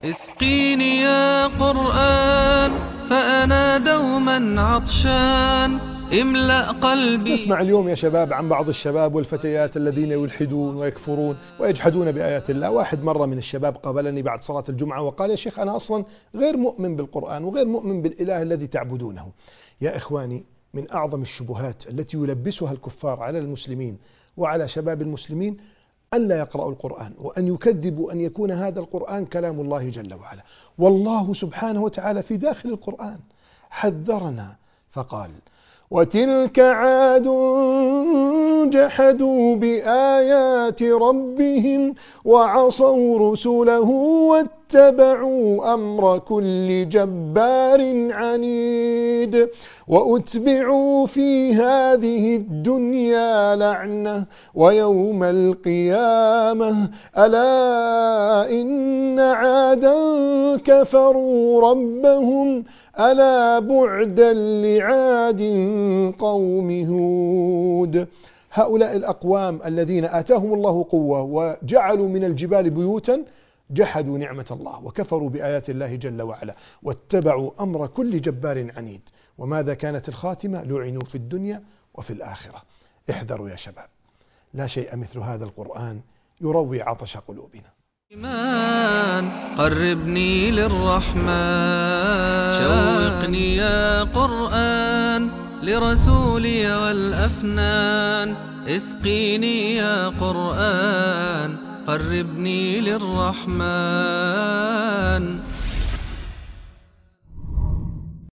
اسقيني يا قرآن فأنا دوما عطشان املأ قلبي. نسمع اليوم يا شباب عن بعض الشباب والفتيات الذين يلحدون ويكفرون ويجحدون بآيات الله. واحد مرة من الشباب قابلني بعد صلاة الجمعة وقال: يا شيخ أنا أصلا غير مؤمن بالقرآن وغير مؤمن بالإله الذي تعبدونه. يا إخواني، من أعظم الشبهات التي يلبسها الكفار على المسلمين وعلى شباب المسلمين أن لا يقرأوا القرآن وأن يكذبوا أن يكون هذا القرآن كلام الله جل وعلا. والله سبحانه وتعالى في داخل القرآن حذرنا فقال: وتلك عاد جحدوا بآيات ربهم وعصوا رسله واتبعوا أمر كل جبار عنيد وأتبعوا في هذه الدنيا لعنة ويوم القيامة ألا إن عادا كفروا ربهم ألا بعدا لعاد قوم هود. هؤلاء الأقوام الذين آتاهم الله قوة وجعلوا من الجبال بيوتا جحدوا نعمة الله وكفروا بآيات الله جل وعلا واتبعوا أمر كل جبار عنيد. وماذا كانت الخاتمة؟ لعنوا في الدنيا وفي الآخرة. احذروا يا شباب، لا شيء مثل هذا القرآن يروي عطش قلوبنا. إيمان قربني للرحمن، شوقني يا قرآن لرسولي والأفنان. اسقيني يا قرآن قربني للرحمن.